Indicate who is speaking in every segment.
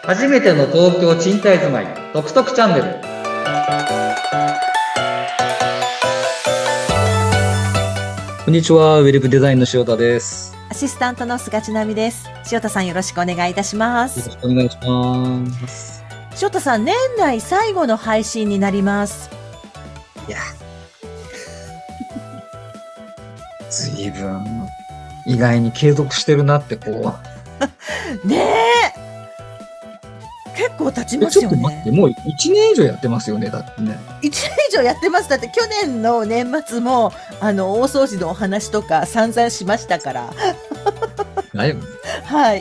Speaker 1: 初めての東京賃貸住まいトクトクチャンネル。こんにちは、ウェブデザインの塩田です。
Speaker 2: アシスタントの菅千奈美です。塩田さんよろしくお願いいたしま
Speaker 1: よろ
Speaker 2: す。
Speaker 1: しくお願いします。
Speaker 2: 塩田さん、年内最後の配信になります。
Speaker 1: いや、随分意外に継続してるなって
Speaker 2: ねえ。結構経ちますよ
Speaker 1: ちょっと待って、
Speaker 2: ね。
Speaker 1: もう1年以上やってますよね、だってね。
Speaker 2: 1年以上やってます。だって去年の年末も、大掃除のお話とか散々しましたから。
Speaker 1: だよね。
Speaker 2: はい。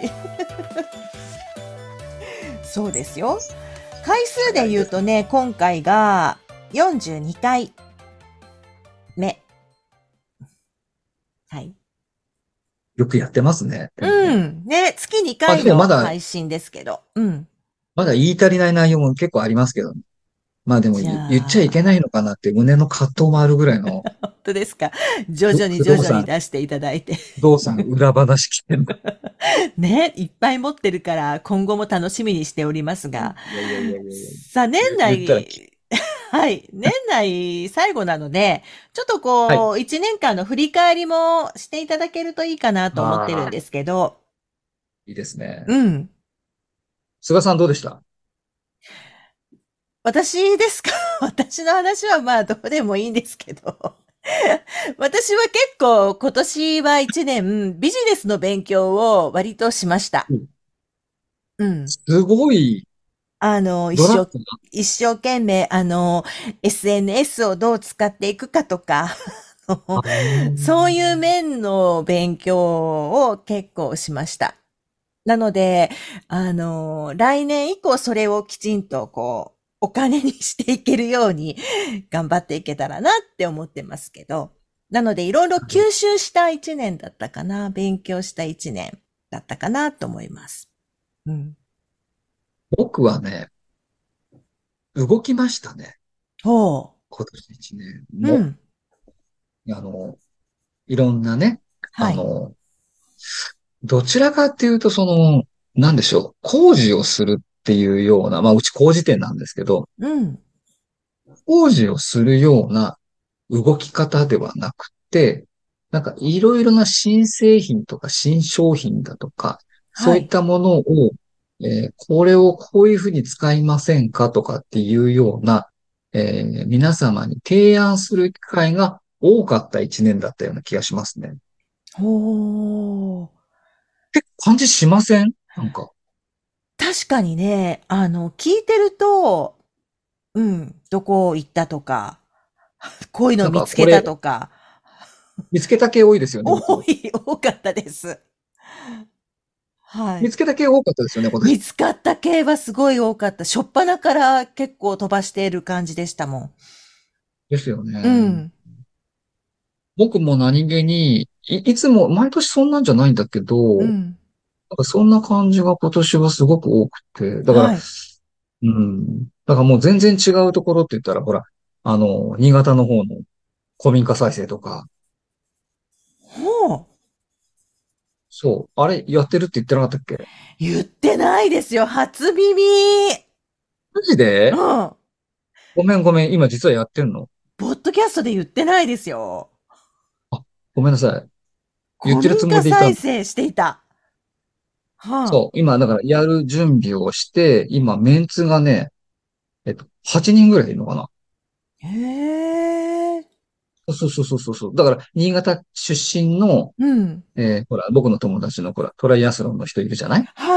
Speaker 2: そうですよ。回数で言うとね、今回が42回目。はい。
Speaker 1: よくやってますね。でもね。
Speaker 2: うん。ね、月2
Speaker 1: まあで
Speaker 2: 回の
Speaker 1: もまだ、
Speaker 2: 配信ですけど。うん。
Speaker 1: まだ言い足りない内容も結構ありますけどね。まあでも
Speaker 2: じゃ
Speaker 1: 言っちゃいけない
Speaker 2: あ、
Speaker 1: のかなって胸の葛藤もあるぐらいの
Speaker 2: 本当ですか。徐々に徐々
Speaker 1: 不動産、
Speaker 2: に出していただいて。
Speaker 1: 不動産裏話来てる。
Speaker 2: ね、いっぱい持ってるから今後も楽しみにしておりますが。
Speaker 1: いやいやいやいやいや。
Speaker 2: さあ、年
Speaker 1: 言ったら
Speaker 2: 内、はい、年内最後なので、ちょっと
Speaker 1: はい。
Speaker 2: 1年間の振り返りもしていただけるといいかなと思ってるん
Speaker 1: ああ、
Speaker 2: ですけど、
Speaker 1: いいですね。
Speaker 2: うん。
Speaker 1: 菅さんどうでした？
Speaker 2: 私ですか？私の話はまあどうでもいいんですけど。私は結構今年は1年ビジネスの勉強を割としました。
Speaker 1: うん。
Speaker 2: うん。
Speaker 1: すごい
Speaker 2: あの、一生、
Speaker 1: ドラッグ
Speaker 2: 一生懸命、SNS をどう使っていくかとか、
Speaker 1: な。あ
Speaker 2: そういう
Speaker 1: あ。
Speaker 2: 面の勉強を結構しました。なので、来年以降それをきちんとお金にしていけるように頑張っていけたらなって思ってますけど。なので、いろいろ吸収した一年だったかな、勉強した一年だったかなと思います。うん。
Speaker 1: 僕はね、動きましたね。
Speaker 2: ほ
Speaker 1: 今年1年
Speaker 2: う。う
Speaker 1: も。
Speaker 2: ん。
Speaker 1: あの、いろんなね、
Speaker 2: はい。
Speaker 1: あの、どちらかっていうと、なんでしょう、工事をするっていうような、まあ、うち工事店なんですけど、
Speaker 2: うん。
Speaker 1: 工事をするような動き方ではなくて、なんかいろいろな新製品とか新商品だとか、そ
Speaker 2: はい。
Speaker 1: ういったものを、これをこういうふうに使いませんかとかっていうような、皆様に提案する機会が多かった一年だったような気がしますね。
Speaker 2: ほー。
Speaker 1: 結構感じしません？なんか、
Speaker 2: 確かにね、聞いてると、うん、どこ行ったとか、こういうの
Speaker 1: なん
Speaker 2: 見つけた
Speaker 1: かこれ
Speaker 2: とか、
Speaker 1: 見つけた系多いですよね、僕。
Speaker 2: 多かったです。はい。
Speaker 1: 見つけた系多かったですよね、今年。
Speaker 2: 見つかった系はすごい多かった。しょっぱなから結構飛ばしている感じでしたもん。
Speaker 1: ですよね。
Speaker 2: うん。
Speaker 1: 僕も何気に、いつも、毎年そんなんじゃないんだけど、なん
Speaker 2: うん。
Speaker 1: かそんな感じが今年はすごく多くて、だから、
Speaker 2: はい。
Speaker 1: うん。だからもう全然違うところって言ったら、ほら、新潟の方の古民家再生とか、
Speaker 2: ほう。
Speaker 1: そう、あれやってるって言ってなかったっけ？
Speaker 2: 言ってないですよ。初耳。
Speaker 1: マジ
Speaker 2: う
Speaker 1: で？
Speaker 2: ん。
Speaker 1: ごめんごめん、今実はやってんの。
Speaker 2: ポッドキャストで言ってないですよ。
Speaker 1: あ、ごめんなさい。言ってるつ
Speaker 2: 古民家
Speaker 1: もりでいた。
Speaker 2: 再生していた。は
Speaker 1: そう、今だからやる準備をして、今メンツがね、8人ぐらいいるのかな。
Speaker 2: あ。へえ。
Speaker 1: そうそうそうそうそう。だから、新潟出身の、
Speaker 2: うん。
Speaker 1: ほら、僕の友達のほら、トライアスロンの人いるじゃない？
Speaker 2: はい。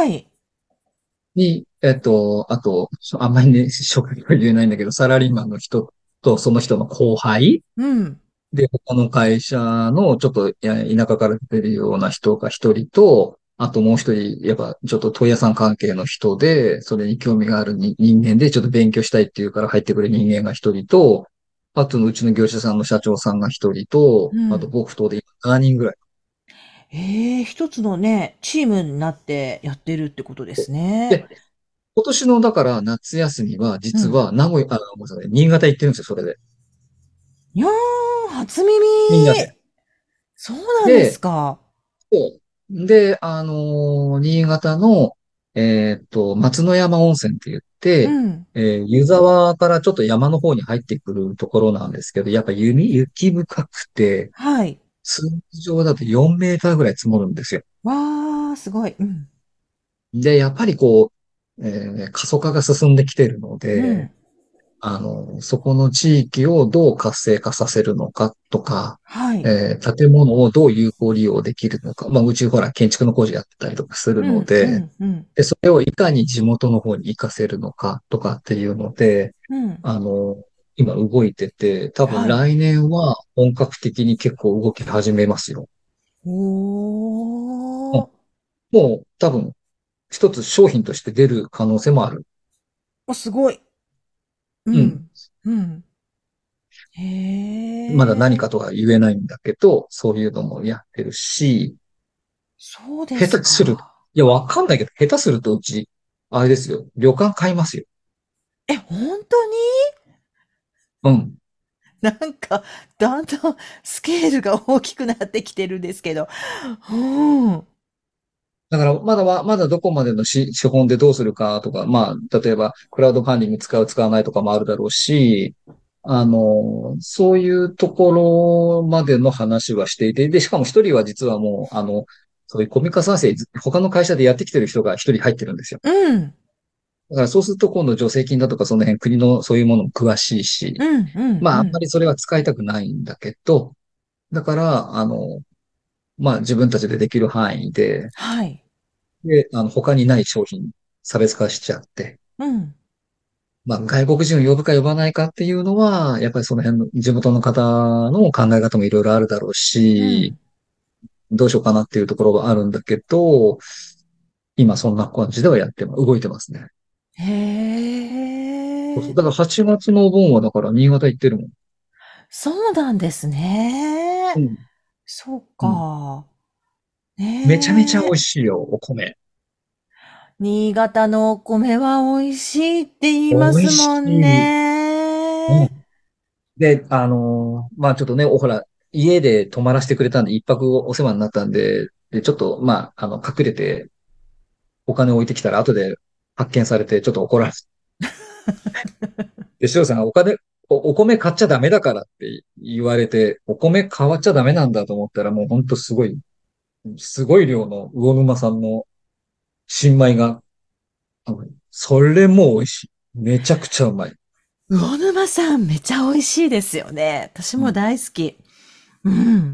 Speaker 1: あと、あんまりね、職業言えないんだけど、サラリーマンの人と、その人の後輩
Speaker 2: うん。
Speaker 1: で、他の会社の、ちょっと、田舎から出てるような人が一人と、あともう一人、やっぱ、ちょっと問屋さん関係の人で、それに興味がある人間で、ちょっと勉強したいっていうから入ってくる人間が一人と、あと、うちの業者さんの社長さんが一人と、あと
Speaker 2: うん。
Speaker 1: 僕とで今7人ぐらい。
Speaker 2: ええ、一つのね、チームになってやってるってことですね。
Speaker 1: で、今年の、だから夏休みは、実
Speaker 2: うん。
Speaker 1: は名古屋、ごめんなさい、新潟行ってるんですよ、それで。
Speaker 2: いやー、初耳。
Speaker 1: みんなで。
Speaker 2: そうなんです
Speaker 1: で、
Speaker 2: か。
Speaker 1: そうで、新潟の、 松之山温泉って言って、
Speaker 2: うん。
Speaker 1: 湯沢からちょっと山の方に入ってくるところなんですけど、やっぱ雪深くて、
Speaker 2: はい。
Speaker 1: 通常だと4メーターぐらい積もるんですよ。
Speaker 2: わー、すごい。うん。
Speaker 1: で、やっぱり過疎化が進んできてるので、
Speaker 2: うん。
Speaker 1: そこの地域をどう活性化させるのかとか、
Speaker 2: はい。
Speaker 1: 建物をどう有効利用できるのか。まあ、うちほら建築の工事やってたりとかする
Speaker 2: うん、う
Speaker 1: ので、
Speaker 2: ん、うん、
Speaker 1: で、それをいかに地元の方に活かせるのかとかっていうので、
Speaker 2: うん。
Speaker 1: あの、今動いてて、多分
Speaker 2: はい。
Speaker 1: 来年は本格的に結構動き始めますよ。うん。
Speaker 2: おー。
Speaker 1: もう多分一つ商品として出る可能性もある。
Speaker 2: お、すごい。う
Speaker 1: うん。
Speaker 2: ん。うん。へ
Speaker 1: まだ何か
Speaker 2: え。
Speaker 1: とは言えないんだけど、そういうのもやってるし、
Speaker 2: そうです
Speaker 1: 下手する、
Speaker 2: か。
Speaker 1: いや、わかんないけど、下手するとうち、あれですよ、旅館買いますよ。
Speaker 2: え、本当に？
Speaker 1: うん。
Speaker 2: なんか、だんだんスケールが大きくなってきてるんですけど。うん。
Speaker 1: だから、まだどこまでの資本でどうするかとか、まあ、例えば、クラウドファンディング使う、使わないとかもあるだろうし、そういうところまでの話はしていて、で、しかも一人は実はもう、そういうコミカ産生、他の会社でやってきてる人が一人入ってるんですよ。
Speaker 2: うん。
Speaker 1: だからそうすると今度助成金だとかその辺国のそういうものも詳しいし、
Speaker 2: うん、うん、
Speaker 1: まあ、あんま
Speaker 2: うん。
Speaker 1: りそれは使いたくないんだけど、だから、まあ、自分たちでできる範囲で、
Speaker 2: はい。
Speaker 1: 他にない商品差別化しちゃって、
Speaker 2: うん、
Speaker 1: まあ、外国人を呼ぶか呼ばないかっていうのは、やっぱりその辺の地元の方の考え方もいろいろあるだろうし、
Speaker 2: うん。
Speaker 1: どうしようかなっていうところはあるんだけど、今そんな感じでは動いてますね。そうそう。
Speaker 2: へえ。
Speaker 1: だから8月のお盆はだから新潟行ってるもん。
Speaker 2: そうなんですね。
Speaker 1: うん。
Speaker 2: そっ
Speaker 1: うん。
Speaker 2: か。
Speaker 1: めちゃめちゃ美
Speaker 2: ねえ。
Speaker 1: 味しいよ、お米。
Speaker 2: 新潟のお米は美味しいって言いま
Speaker 1: 美味し
Speaker 2: すもん
Speaker 1: い。う
Speaker 2: ね。
Speaker 1: ん。で、まあちょっとね、ほら、家で泊まらせてくれたんで、一泊お世話になったんで、で、ちょっと、まあ、隠れてお金置いてきたら後で発見されて、ちょっと怒られて。で、塩さんがお米買っちゃダメだからって言われて、お米買っちゃダメなんだと思ったら、もうほんとすごい量の魚沼産の新米が、それも美味しい。めちゃくちゃうまい。
Speaker 2: 魚沼さんめちゃ美味しいですよね。私も大好き。うん。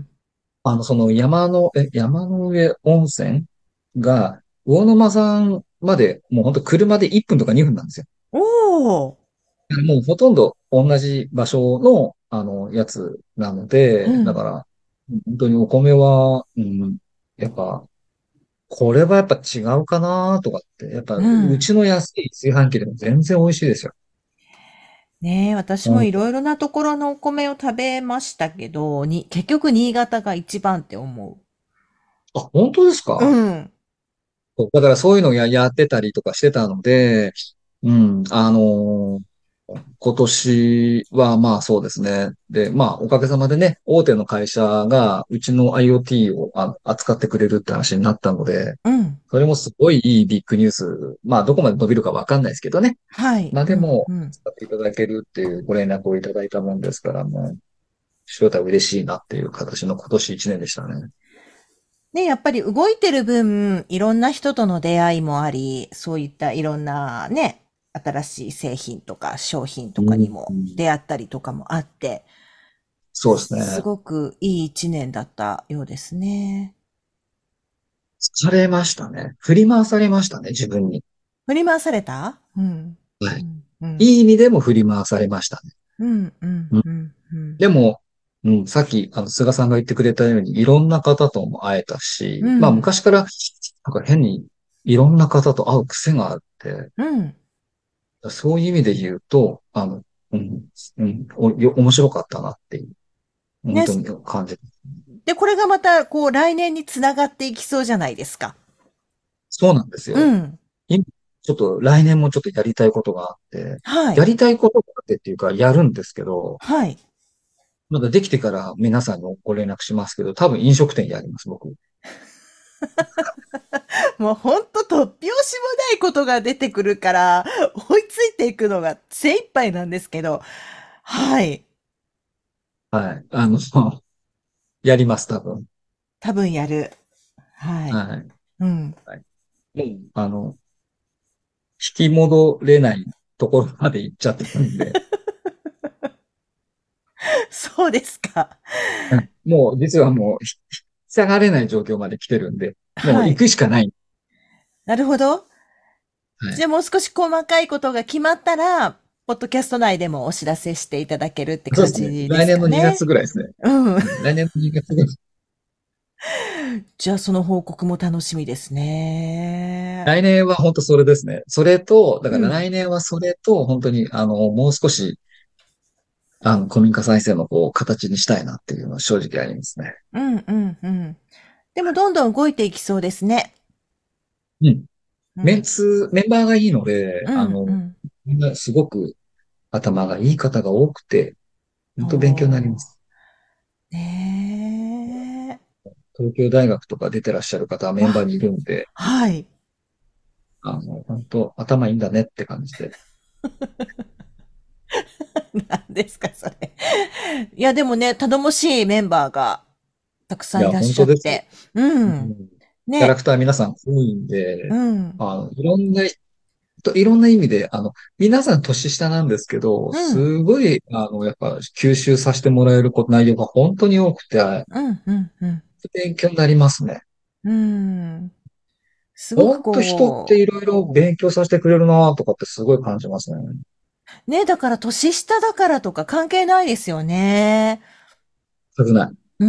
Speaker 1: その山の上温泉が、魚沼山まで、もう本当車で1分とか2分なんですよ。
Speaker 2: おー。
Speaker 1: もうほとんど同じ場所の、やつなので、だ
Speaker 2: うん。
Speaker 1: から、本当にお米は、うん、やっぱ、これはやっぱ違うかなとかって、やっぱ、
Speaker 2: うん。
Speaker 1: うちの安い炊飯器でも全然美味しいですよ。
Speaker 2: ねえ、私も
Speaker 1: 本当。
Speaker 2: いろいろなところのお米を食べましたけど、結局新潟が一番って思
Speaker 1: あ、本当です
Speaker 2: う。
Speaker 1: か？
Speaker 2: うん。
Speaker 1: そうだからそういうのをやってたりとかしてたので、うん、今年はまあそうですね。で、まあおかげさまでね、大手の会社がうちの IoT を扱ってくれるって話になったので、
Speaker 2: うん。
Speaker 1: それもすごいいいビッグニュース。まあどこまで伸びるかわかんないですけどね。
Speaker 2: はい。
Speaker 1: まあ
Speaker 2: うん。
Speaker 1: でも、
Speaker 2: うん。
Speaker 1: 使っていただけるっていうご連絡をいただいたもんですから、もう、翔太嬉しいなっていう形の今年1年でしたね。
Speaker 2: ね、やっぱり動いてる分、いろんな人との出会いもあり、そういったいろんなね、新しい製品とか商品と
Speaker 1: うん、
Speaker 2: かにも出会ったりとかもあって、
Speaker 1: そうですね。
Speaker 2: すごくいい一年だったようですね。
Speaker 1: 疲れましたね。振り回されましたね、自分に。
Speaker 2: 振り回された？うん。
Speaker 1: はい。
Speaker 2: うん。うん。
Speaker 1: いい意味でも振り回されましたね。
Speaker 2: うん。うん。
Speaker 1: うん。
Speaker 2: うん。うん。
Speaker 1: でも、うん、さっき、菅さんが言ってくれたように、いろんな方とも会えたし、まあ、
Speaker 2: うん。
Speaker 1: 昔から、なんか変にいろんな方と会う癖があって、
Speaker 2: うん。
Speaker 1: そういう意味で言うと、うん、うん、面白かったなっていう、本
Speaker 2: ね。
Speaker 1: 当に感じ。
Speaker 2: で、これがまた、こう、来年につながっていきそうじゃないですか。
Speaker 1: そうなんですよ。
Speaker 2: うん。
Speaker 1: 今、ちょっと来年もちょっとやりたいことがあって、
Speaker 2: はい。
Speaker 1: やりたいことがあってっていうか、やるんですけど、
Speaker 2: はい。
Speaker 1: まだできてから皆さんにご連絡しますけど、多分飲食店やります、僕。
Speaker 2: もうほんと突拍子もないことが出てくるから、追いついていくのが精一杯なんですけど、はい。
Speaker 1: はい。やります、多分。
Speaker 2: 多分やる。はい。
Speaker 1: はい。
Speaker 2: うん。
Speaker 1: はい。もう、引き戻れないところまで行っちゃってるんで、
Speaker 2: そうですか。
Speaker 1: うん、もう、実はもう、下がれない状況まで来てるんで、もう行
Speaker 2: はい。
Speaker 1: くしかない。
Speaker 2: なるほど。
Speaker 1: はい。
Speaker 2: じゃあもう少し細かいことが決まったら、ポッドキャスト内でもお知らせしていただけるって感
Speaker 1: そうですね。
Speaker 2: じです
Speaker 1: 来年の2
Speaker 2: かね。
Speaker 1: 月ぐらいですね。
Speaker 2: うん。
Speaker 1: うん、来年の2月ぐらい。
Speaker 2: じゃあその報告も楽しみですね。
Speaker 1: 来年は本当それですね。それと、だから
Speaker 2: うん。
Speaker 1: 来年はそれと、本当に、もう少し、古民家再生の方を形にしたいなっていうのは正直ありますね。
Speaker 2: うんうんうん。でもどんどん動いていきそうですね。
Speaker 1: うん。
Speaker 2: うん。
Speaker 1: メンバーがいいので、
Speaker 2: うんうん。
Speaker 1: みんなすごく頭がいい方が多くて、本当勉強になり
Speaker 2: おー。
Speaker 1: ます。
Speaker 2: ねえ。
Speaker 1: 東京大学とか出てらっしゃる方はメンバー
Speaker 2: わ、
Speaker 1: にいるんで、
Speaker 2: はい。
Speaker 1: 本当頭いいんだねって感じで。
Speaker 2: 何ですか、それ。いや、でもね、頼もしいメンバーがたくさ
Speaker 1: いや、
Speaker 2: んいらっしゃ
Speaker 1: 本当ですよ。
Speaker 2: って。う
Speaker 1: う
Speaker 2: ん。
Speaker 1: ん、キャラ
Speaker 2: ね。
Speaker 1: クター皆さん多いん
Speaker 2: う
Speaker 1: で、
Speaker 2: ん。
Speaker 1: いろんな意味で、皆さん年下なんですけど、
Speaker 2: うん。
Speaker 1: すごい、やっぱ吸収させてもらえる内容が本当に多くて、
Speaker 2: うん、うん、うん。
Speaker 1: 勉強になりますね。
Speaker 2: うん。すごく
Speaker 1: 本当人って
Speaker 2: こ
Speaker 1: いろいろ勉強させてくれるなとかってすごい感じますね。
Speaker 2: う、ね、だから年下だからとか関係ないですよね。
Speaker 1: 少ない。
Speaker 2: うん、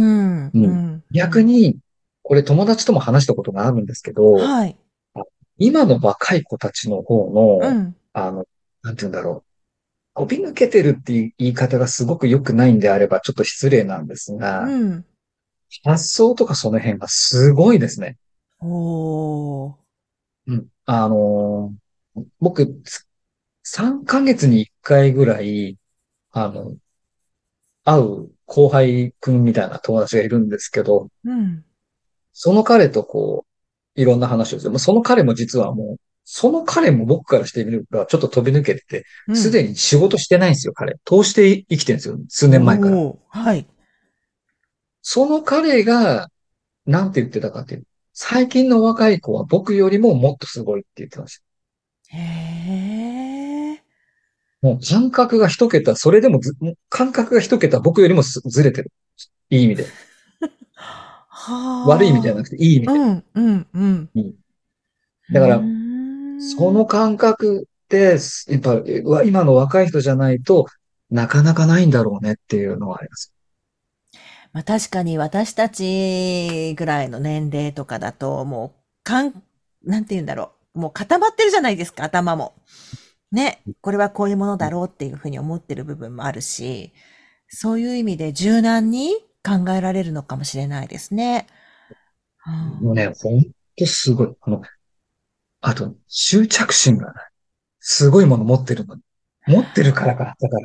Speaker 1: うん。
Speaker 2: うん、うん。
Speaker 1: 逆に、これ友達とも話したことがあるんですけど、
Speaker 2: はい。
Speaker 1: あ今の若い子たちの方の、
Speaker 2: うん、
Speaker 1: あの、なんて言うんだろう。飛び抜けてるっていう言い方がすごく良くないんであればちょっと失礼なんですが、
Speaker 2: うん。
Speaker 1: 発想とかその辺がすごいですね。
Speaker 2: おー。
Speaker 1: うん。僕、3ヶ月に1回ぐらい、あの、会う後輩くんみたいな友達がいるんですけど、
Speaker 2: うん、
Speaker 1: その彼といろんな話をする。その彼も実はもう、その彼も僕からしてみればちょっと飛び抜けてて、
Speaker 2: うん。
Speaker 1: すでに仕事してないんですよ、彼。投資で生きてるんですよ、数年前から。
Speaker 2: おー。はい。
Speaker 1: その彼が、なんて言ってたかっていう。最近の若い子は僕よりももっとすごいって言ってました。
Speaker 2: へえ。
Speaker 1: もう感覚が一桁、それでも感覚が一桁僕よりもずれてる。いい意味で。悪い意味じゃな
Speaker 2: は
Speaker 1: くて、いい意味
Speaker 2: あ。う
Speaker 1: で。
Speaker 2: ん、うん、うん。
Speaker 1: うん。
Speaker 2: うー
Speaker 1: だから、そ
Speaker 2: ん。
Speaker 1: の感覚って、やっぱ、今の若い人じゃないとなかなかないんだろうねっていうのはあります。
Speaker 2: まあ確かに私たちぐらいの年齢とかだと、もう、なんて言うんだろう。もう固まってるじゃないですか、頭も。ね。これはこういうものだろうっていうふうに思ってる部分もあるし、そういう意味で柔軟に考えられるのかもしれないですね。うん、
Speaker 1: もうね、ほんとすごい。あと、執着心がない。すごいもの持ってるのに。持ってるからか、だから。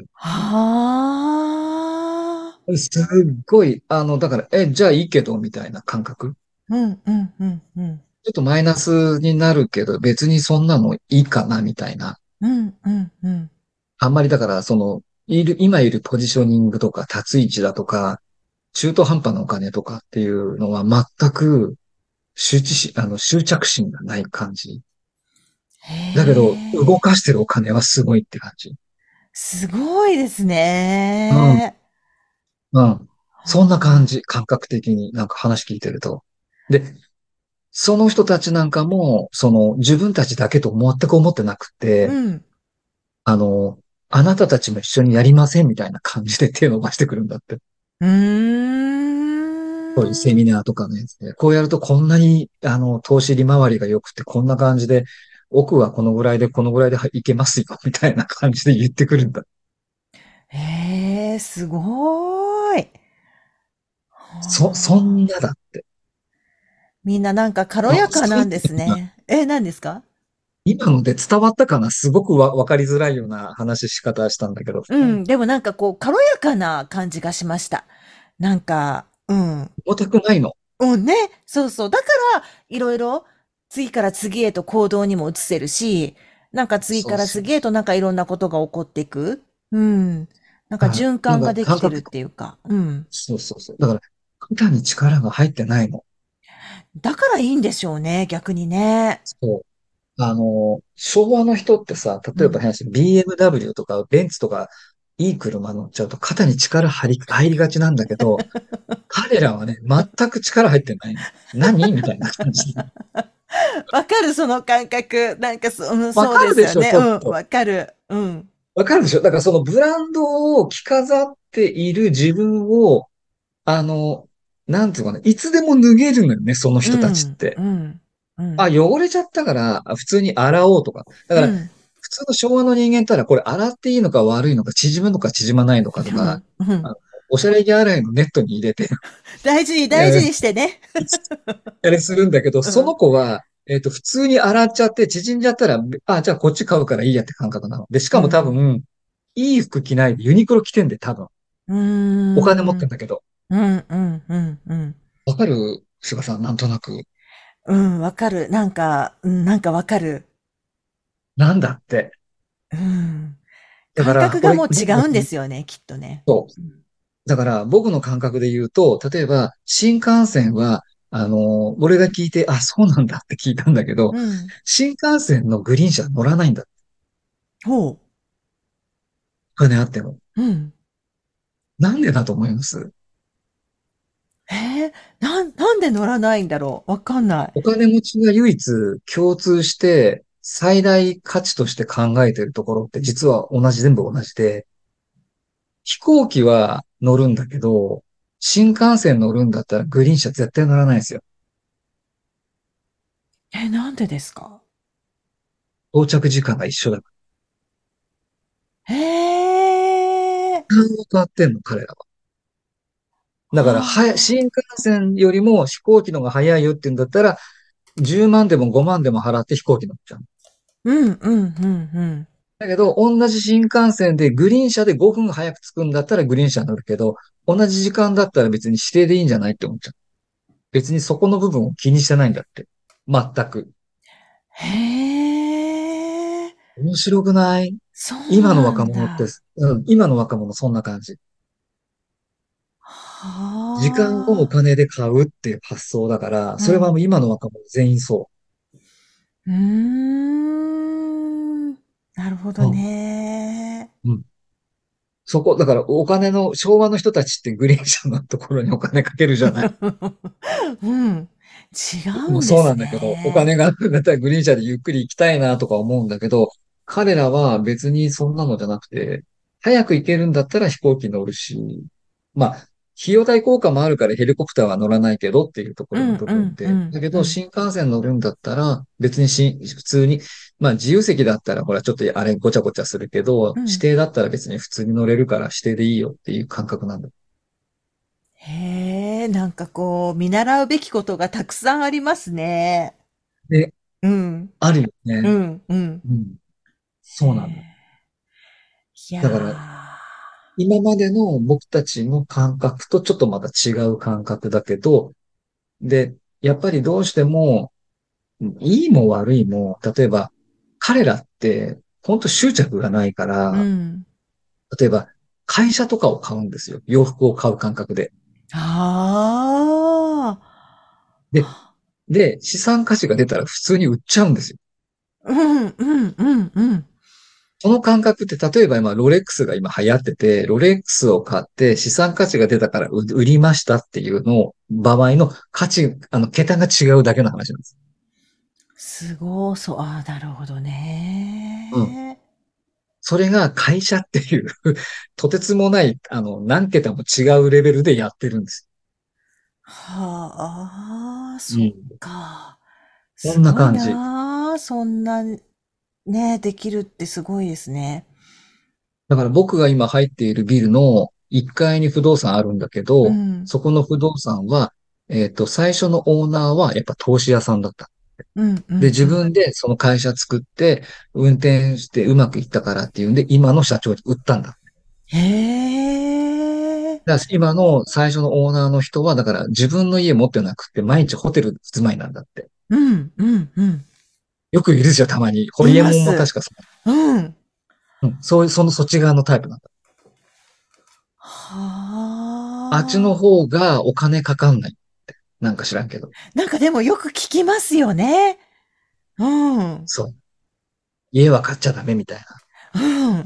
Speaker 2: はあ。
Speaker 1: すっごい、だから、じゃあいいけど、みたいな感覚。
Speaker 2: うん、うん、うん、うん。
Speaker 1: ちょっとマイナスになるけど、別にそんなのいいかな、みたいな。
Speaker 2: うん、うん、うん。
Speaker 1: あんまりだから、今いるポジショニングとか、立つ位置だとか、中途半端なお金とかっていうのは全く執着心がない感じ。
Speaker 2: へ
Speaker 1: だけど、動
Speaker 2: え。
Speaker 1: かしてるお金はすごいって感じ。
Speaker 2: すごいです
Speaker 1: うん、
Speaker 2: ね。
Speaker 1: うん。そんな感
Speaker 2: は
Speaker 1: じ、感覚的になんか話聞いてると。で、その人たちなんかも、自分たちだけと全く思ってなく
Speaker 2: あ。う
Speaker 1: て、
Speaker 2: ん。
Speaker 1: あの、あなたたちも一緒にやりませんみたいな感じで手を伸ばしてくるんだって。
Speaker 2: う
Speaker 1: そういうセ
Speaker 2: ーん。
Speaker 1: ミナーとかのやつで。こうやるとこんなに、投資利回りが良くて、こんな感じで、奥はこのぐらいで、このぐらいでいけますよ、みたいな感じで言ってくるんだ。
Speaker 2: へえ、すごーい。
Speaker 1: そん
Speaker 2: はあ。
Speaker 1: なだって。
Speaker 2: みんななんか軽
Speaker 1: あ、
Speaker 2: やかなんですね。何ですか？
Speaker 1: 今ので伝わったかな、すごくわかりづらいような話し方したんだけど。
Speaker 2: うん、でもなんかこう、軽やかな感じがしました。なんか、うん。
Speaker 1: 重たくないの。
Speaker 2: うんね。そうそう。だから、いろいろ、 次から次へと行動にも移せるし、なんか次から
Speaker 1: そうそう。
Speaker 2: 次へとなんかいろんなことが起こっていく。うん。なんか
Speaker 1: だから、
Speaker 2: 循環が
Speaker 1: なんか
Speaker 2: できてるっ
Speaker 1: 感覚、
Speaker 2: ていうか。うん。
Speaker 1: そうそうそう。だから、肩に力が入ってないの。
Speaker 2: だからいいんでしょうね、逆にね。
Speaker 1: そう。昭和の人ってさ、
Speaker 2: うん。
Speaker 1: 例えば話、BMW とかベンツとか、いい車乗っちゃうと肩に力入りがちなんだけど、彼らはね、全く力入ってないの。何みたいな感じ。
Speaker 2: わかる、その感覚。なんかうん、
Speaker 1: わ
Speaker 2: そう
Speaker 1: かるでしょ、
Speaker 2: ですよね。うん、
Speaker 1: ちょっと。
Speaker 2: わかる。うん。
Speaker 1: わかるでしょ。だからそのブランドを着飾っている自分を、あの、なんていうのかな、いつでも脱げるのよね、その人たちっ
Speaker 2: うん、
Speaker 1: て。
Speaker 2: うん、う
Speaker 1: あ、
Speaker 2: ん、
Speaker 1: 汚れちゃったから、普通に洗おうとか。だから、
Speaker 2: うん、
Speaker 1: 普通の昭和の人間ったら、これ洗っていいのか悪いのか、縮むのか縮まないのかとか、
Speaker 2: うん、うん。
Speaker 1: あのおしゃれ着洗いのネットに入れて、
Speaker 2: 大事に、大事
Speaker 1: や
Speaker 2: にしてね。
Speaker 1: れするんだけど、その
Speaker 2: うん、
Speaker 1: 子は、普通に洗っちゃって縮んじゃったら、あ、じゃあこっち買うからいいやって感覚なの。で、しかも多
Speaker 2: うん。
Speaker 1: 分、いい服着ないでユニクロ着てんで、多分。
Speaker 2: うー
Speaker 1: お金持ってん
Speaker 2: ん。
Speaker 1: だけど。
Speaker 2: うん、うん、うん、うん。
Speaker 1: わかる菅さん、なんとなく。
Speaker 2: うん、わかる。なんか、うん、なんかわかる。
Speaker 1: なんだって。
Speaker 2: うん。感
Speaker 1: だから、俺、
Speaker 2: 覚がもう違うんですよね、きっとね。
Speaker 1: だから僕の感覚で言うと、例えば新幹線は、俺が聞いて、あ、そうなんだって聞いたんだけど、
Speaker 2: うん。
Speaker 1: 新幹線のグリーン車乗らないんだ。
Speaker 2: ほ
Speaker 1: お金あっても。
Speaker 2: う。うん。
Speaker 1: なんでだと思います？
Speaker 2: へえ、なんで乗らないんだろう。わかんない。
Speaker 1: お金持ちが唯一共通して最大価値として考えているところって実は全部同じで、飛行機は乗るんだけど、新幹線乗るんだったらグリーン車絶対乗らないんですよ。
Speaker 2: なんでですか？
Speaker 1: 到着時間が一緒だか
Speaker 2: へえ。
Speaker 1: ら。何も変わってんの、彼らは。だから、
Speaker 2: はあ。
Speaker 1: 新幹線よりも飛行機の方が早いよって言うんだったら、10万でも5万でも払って飛行機乗っちゃう。
Speaker 2: うん、うん、うん、うん。
Speaker 1: だけど、同じ新幹線でグリーン車で5分早く着くんだったらグリーン車乗るけど、同じ時間だったら別に指定でいいんじゃないって思っちゃう。別にそこの部分を気にしてないんだって。全く。
Speaker 2: へえ。
Speaker 1: 面白くない？
Speaker 2: そうな
Speaker 1: 今の若者って、
Speaker 2: んだ。
Speaker 1: 今の若者そんな感じ。時間をお
Speaker 2: はあ。
Speaker 1: 金で買うっていう発想だから、それはもう
Speaker 2: うん。
Speaker 1: 今の若者全員そ
Speaker 2: うーん。なるほ
Speaker 1: う。
Speaker 2: ど
Speaker 1: うん。
Speaker 2: ね。
Speaker 1: うん。そこ、だからお金の、昭和の人たちってグリーン車のところにお金かけるじゃない。
Speaker 2: うん。違
Speaker 1: 僕もそうな
Speaker 2: うんです
Speaker 1: んだけど、お
Speaker 2: ね。
Speaker 1: 金があるんだったらグリーン車でゆっくり行きたいなとか思うんだけど、彼らは別にそんなのじゃなくて、早く行けるんだったら飛行機乗るし、まあ、費用対効果もあるからヘリコプターは乗らないけどっていうところの
Speaker 2: うん、うん、う
Speaker 1: 部分で、
Speaker 2: ん、
Speaker 1: だけど
Speaker 2: うん。
Speaker 1: 新幹線乗るんだったら別に普通に、まあ自由席だったらほらちょっとあれごちゃごちゃするけど、
Speaker 2: うん。
Speaker 1: 指定だったら別に普通に乗れるから指定でいいよっていう感覚なんだ。
Speaker 2: へえ、なんかこう、見習うべきことがたくさんありますね。
Speaker 1: で、
Speaker 2: うん。
Speaker 1: あるよね。
Speaker 2: うん、うん。
Speaker 1: うん。
Speaker 2: へ
Speaker 1: そうなの。
Speaker 2: え。いや
Speaker 1: だから今までの僕たちの感覚とちょっとまた違う感覚だけど、で、やっぱりどうしても、いいも悪いも、例えば、彼らって、本当執着がないか
Speaker 2: ー、う
Speaker 1: ら、
Speaker 2: ん。
Speaker 1: 例えば、会社とかを買うんですよ。洋服を買う感覚で。
Speaker 2: あ
Speaker 1: で、資産価値が出たら普通に売っちゃうんですよ。
Speaker 2: あ。うん、うん、うん、うん。
Speaker 1: その感覚って、例えば今、ロレックスが今流行ってて、ロレックスを買って資産価値が出たから売りましたっていうの場合の価値、桁が違うだけの話なんです。
Speaker 2: すごそう。ああ、なるほど
Speaker 1: うん。
Speaker 2: ね。
Speaker 1: それが会社っていうとてつもない、何桁も違うレベルでやってるんです。
Speaker 2: はあ、そっ
Speaker 1: うん。
Speaker 2: か。
Speaker 1: こんな
Speaker 2: すごい
Speaker 1: 感じ。
Speaker 2: なあ。そんな、ね、できるってすごいですね。
Speaker 1: だから僕が今入っているビルの1階に不動産あるんだけど、
Speaker 2: うん、
Speaker 1: そこの不動産は、最初のオーナーはやっぱ投資屋さんだった。
Speaker 2: うん、う
Speaker 1: で、
Speaker 2: ん、うん。
Speaker 1: 自分でその会社作って、運転してうまくいったからっていうんで、今の社長に売ったんだ。
Speaker 2: へえ。
Speaker 1: だから今の最初のオーナーの人は、だから自分の家持ってなくて、毎日ホテル住まいなんだって。
Speaker 2: うん、うん、うん。
Speaker 1: よくいるでしょ、たまに。ホ
Speaker 2: い
Speaker 1: リエモンも
Speaker 2: ます。
Speaker 1: 確かそ
Speaker 2: うん。
Speaker 1: う。うん、そういう、そのそっち側のタイプなんだ。あっちの
Speaker 2: はあ。
Speaker 1: 方がお金かかんない。なんか知らんけど。
Speaker 2: なんかでもよく聞きますよね。うん。
Speaker 1: そう。家は買っちゃダメみたいな。
Speaker 2: うん。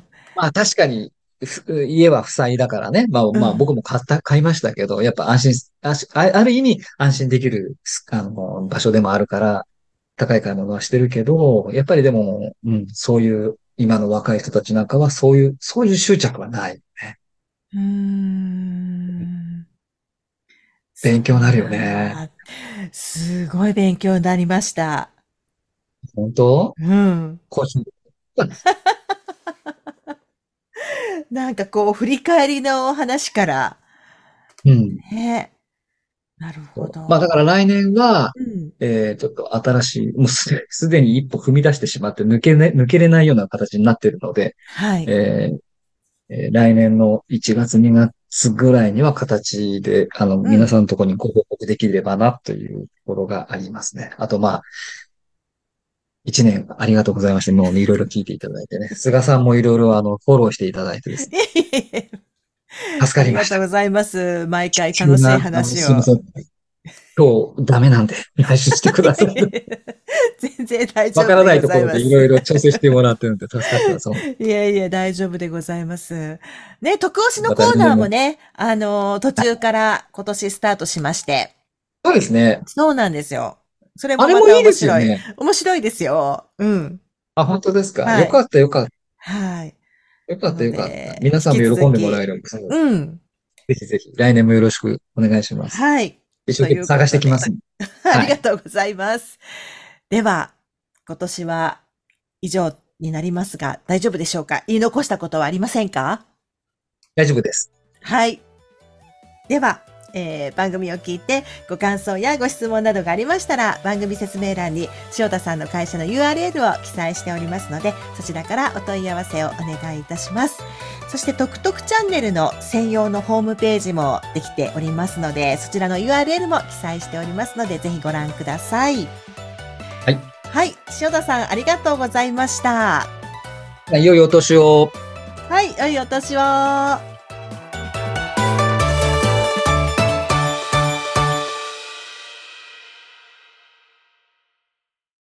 Speaker 1: まあ確かに、家は負債だからね。まあ
Speaker 2: うん。
Speaker 1: 僕も買いましたけど、やっぱ安心、ある意味安心できる、場所でもあるから、高い買い物はしてるけど、やっぱりでも、うん、そういう今の若い人たちなんかはそういう執着はないね。
Speaker 2: うーん。そ
Speaker 1: 勉強になるよ
Speaker 2: うなん
Speaker 1: ね。
Speaker 2: だ。すごい勉強になりました。
Speaker 1: 本当
Speaker 2: うん。
Speaker 1: 個人、
Speaker 2: なんかこう、振り返りの話から、
Speaker 1: うん。
Speaker 2: ね。なるほ
Speaker 1: まあだから
Speaker 2: ど。
Speaker 1: 来年は、
Speaker 2: うん。
Speaker 1: ちょっと新しい、もうすでに一歩踏み出してしまって抜けれないような形になっているので、
Speaker 2: はい。
Speaker 1: えー来年の1月2月ぐらいには形で、
Speaker 2: うん。
Speaker 1: 皆さんのところにご報告できればなというところがありますね。あとまあ、1年ありがとうございました。もういろいろ聞いていただいてね。菅さんもいろいろフォローしていただいてですね。
Speaker 2: いえいえいえ。
Speaker 1: 助か
Speaker 2: ありがとう
Speaker 1: りました。
Speaker 2: ございます。毎回楽しい
Speaker 1: 急な、
Speaker 2: 話を。
Speaker 1: すいません。今日ダメなんで、来週してください。
Speaker 2: 全然大
Speaker 1: わから
Speaker 2: 丈夫でご
Speaker 1: ないところでい
Speaker 2: ざいます。
Speaker 1: ろいろ調整してもらってるんで助かってます。
Speaker 2: いえいえ、大丈夫でございます。ね、徳押しの
Speaker 1: ま
Speaker 2: コーナー
Speaker 1: た来年も。
Speaker 2: もね、途中から今年スタートしまして。
Speaker 1: そうですね。
Speaker 2: そうなんですよ。それもまた
Speaker 1: あれもいい
Speaker 2: 面白い。
Speaker 1: ですよね。
Speaker 2: 面白いですよ。うん。
Speaker 1: あ、本当ですか。よ
Speaker 2: はい。
Speaker 1: かった、よかった。
Speaker 2: はい。
Speaker 1: よかった、
Speaker 2: なの
Speaker 1: よかった。
Speaker 2: で、
Speaker 1: 皆さん
Speaker 2: 引き
Speaker 1: も喜んでもら
Speaker 2: 続き、
Speaker 1: えるんです。
Speaker 2: うん。
Speaker 1: ぜひぜひ、来年もよろしくお願いします。
Speaker 2: はい。
Speaker 1: 一生
Speaker 2: という
Speaker 1: 懸命探し
Speaker 2: ことで、
Speaker 1: てきますんで。
Speaker 2: ありが
Speaker 1: はい。
Speaker 2: とうございます。では、今年は以上になりますが、大丈夫でしょうか？言い残したことはありませんか？
Speaker 1: 大丈夫です。
Speaker 2: はい。では、番組を聞いてご感想やご質問などがありましたら、番組説明欄に塩田さんの会社の URL を記載しておりますので、そちらからお問い合わせをお願いいたします。そして、トクトクチャンネルの専用のホームページもできておりますので、そちらの URL も記載しておりますので、ぜひご覧ください。
Speaker 1: はい。
Speaker 2: はい。塩田さん、ありがとうございました。
Speaker 1: いよいよお年を。
Speaker 2: はい。良いお年を。